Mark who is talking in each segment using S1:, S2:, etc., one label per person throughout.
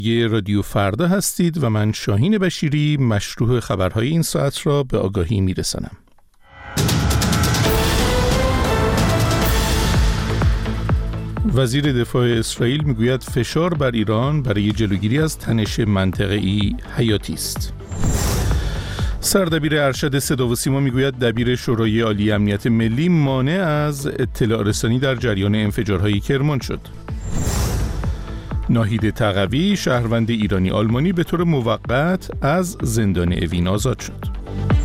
S1: یه رادیو فردا هستید و من شاهین بشیری مشروح خبرهای این ساعت را به آگاهی میرسانم. وزیر دفاع اسرائیل میگوید فشار بر ایران برای جلوگیری از تنش منطقه‌ای حیاتی است. سردبیر ارشد صدا و سیما میگوید دبیر شورای عالی امنیت ملی مانع از اطلاع رسانی در جریان انفجارهای کرمان شد. ناهید تقوی شهروند ایرانی آلمانی به طور موقت از زندان اوین آزاد شد.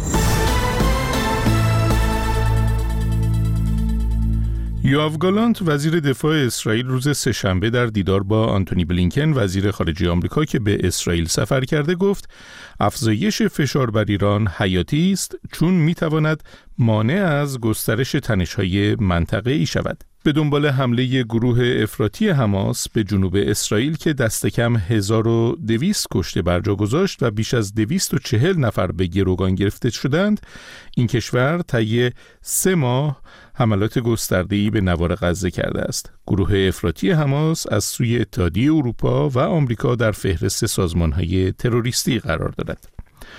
S1: یوآف گالانت وزیر دفاع اسرائیل روز سه‌شنبه در دیدار با آنتونی بلینکن وزیر خارجه آمریکا که به اسرائیل سفر کرده گفت افزایش فشار بر ایران حیاتی است چون میتواند مانع از گسترش تنش‌های منطقه‌ای شود. به دنبال حمله گروه افراطی حماس به جنوب اسرائیل که دست کم 1200 کشته بر جا گذاشت و بیش از 240 نفر به گروگان گرفته شدند، این کشور طی 3 ماه حملات گسترده‌ای به نوار غزه کرده است. گروه افراطی حماس از سوی اتحادیه اروپا و آمریکا در فهرست سازمان‌های تروریستی قرار دارد.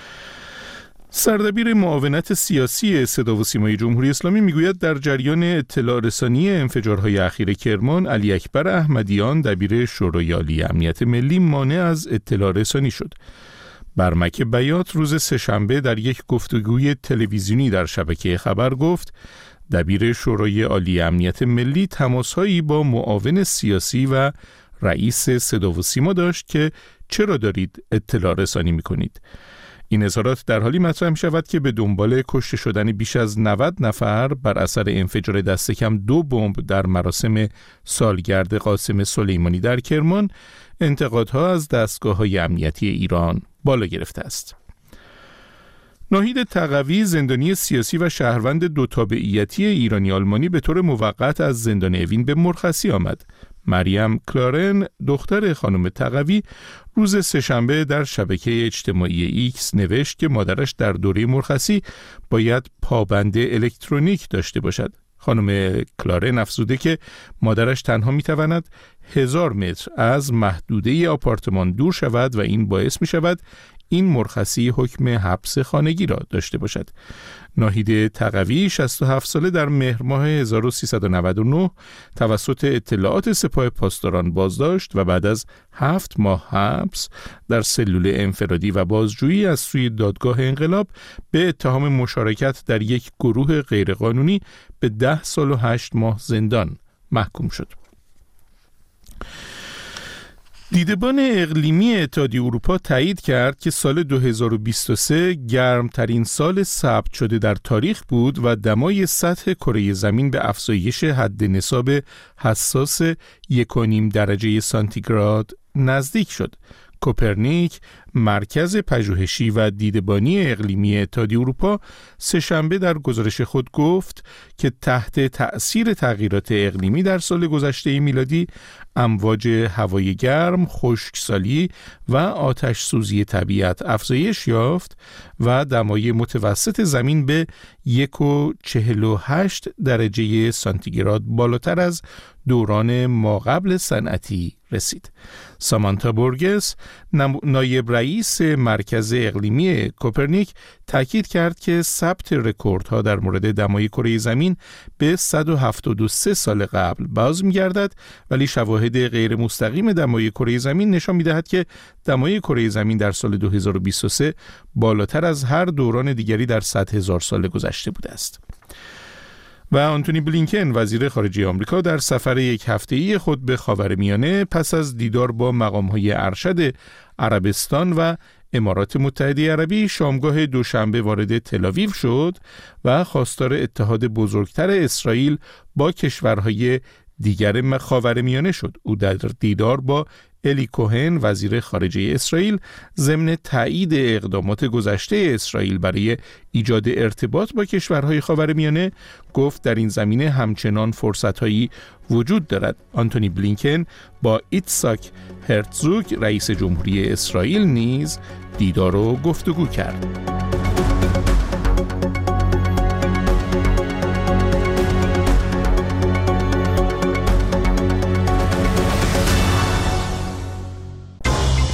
S1: سردبیر معاونت سیاسی صدا و سیمای جمهوری اسلامی میگوید در جریان اطلاع رسانی انفجارهای اخیر کرمان، علی اکبر احمدیان دبیر شورای عالی امنیت ملی مانع از اطلاع رسانی شد. برمک بیات روز سه‌شنبه در یک گفتگوی تلویزیونی در شبکه خبر گفت دبیر شورای عالی امنیت ملی تماسهایی با معاون سیاسی و رئیس صدا و سیما داشت که چرا دارید اطلاع رسانی میکنید؟ این اظهارات در حالی مطرح شود که به دنبال کشته شدن بیش از 90 نفر بر اثر انفجار دست کم 2 بمب در مراسم سالگرد قاسم سلیمانی در کرمان، انتقادها از دستگاه‌های امنیتی ایران بالا گرفته است. ناهید تقوی زندانی سیاسی و شهروند دو تابعیتی ایرانی آلمانی به طور موقت از زندان اوین به مرخصی آمد. مریم کلارن دختر خانم تقوی روز سه‌شنبه در شبکه اجتماعی ایکس نوشت که مادرش در دوره مرخصی باید پابند الکترونیک داشته باشد. خانم کلارن افزوده که مادرش تنها میتواند 1000 متر از محدوده آپارتمان دور شود و این باعث می شود این مرخصی حکم حبس خانگی را داشته باشد. ناهید تقوی 67 ساله در مهر ماه 1399 توسط اطلاعات سپاه پاسداران بازداشت و بعد از 7 ماه حبس در سلول انفرادی و بازجویی از سوی دادگاه انقلاب به اتهام مشارکت در یک گروه غیرقانونی به 10 سال و 8 ماه زندان محکوم شد. دیدبان اقلیمی اتحادیه اروپا تایید کرد که سال 2023 گرمترین سال ثبت شده در تاریخ بود و دمای سطح کره زمین به افزایش حد نصاب حساس 1.5 درجه سانتیگراد نزدیک شد. کوپرنیک، مرکز پژوهشی و دیدبانی اقلیمی اتحادیه اروپا سه‌شنبه در گزارش خود گفت که تحت تأثیر تغییرات اقلیمی در سال گذشته میلادی امواج هوای گرم، خشکسالی و آتش سوزی طبیعت افزایش یافت و دمای متوسط زمین به 1.48 درجه سانتیگراد بالاتر از دوران ماقبل صنعتی رسید. سامانتا بورگس، نایب رئیس مرکز اقلیمی کوپرنیک، تاکید کرد که ثبت رکوردها در مورد دمای کره زمین به 173 سال قبل باز می‌گردد، ولی شواهد غیر مستقیم دمای کره زمین نشان می‌دهد که دمای کره زمین در سال 2023 بالاتر از هر دوران دیگری در 100,000 سال گذشته بوده است. و آنتونی بلینکن وزیر خارجه آمریکا در سفر یک هفته‌ای خود به خاورمیانه پس از دیدار با مقام‌های ارشد عربستان و امارات متحده عربی شامگاه دوشنبه وارد تل‌آویو شد و خواستار اتحاد بزرگتر اسرائیل با کشورهای دیگر خاورمیانه شد. او در دیدار با الی کوهن وزیر خارجه اسرائیل ضمن تایید اقدامات گذشته اسرائیل برای ایجاد ارتباط با کشورهای خاورمیانه گفت در این زمینه همچنان فرصت‌هایی وجود دارد. آنتونی بلینکن با ایتساک هرتزوگ رئیس جمهوری اسرائیل نیز دیدار و گفتگو کرد.